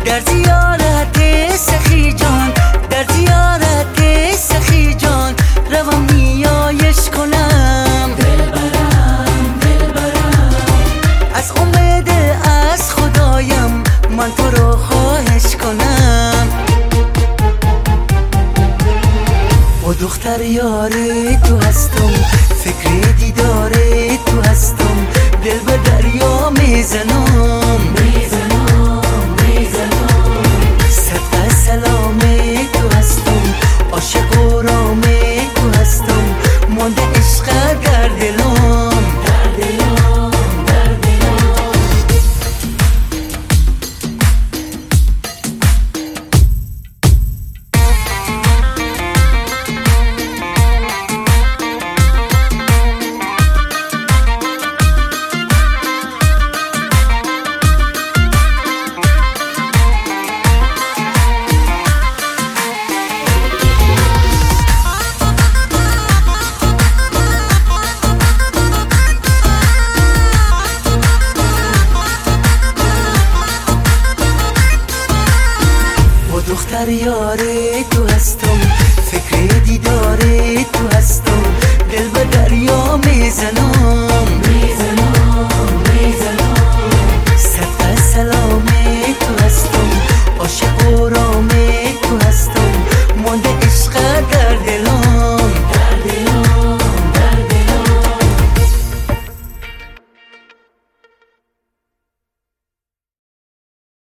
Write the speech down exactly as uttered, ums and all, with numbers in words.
در زیارت سخی جان، در زیارت سخی جان روم نیایش کنم. دلبرم دلبرم از امید از خدایم من تو رو خواهش کنم. با دختر یار تو هستم، فکر دیدار تو هستم، دل به دریا میزنم میزنم میزنم. صدق سلام تو هستم، عاشق و رام تو هستم، مانده عشق در دلم در دلم در دلم. دختر یار تو هستم، فکر دیدار تو هستم، دل به دریا میزنم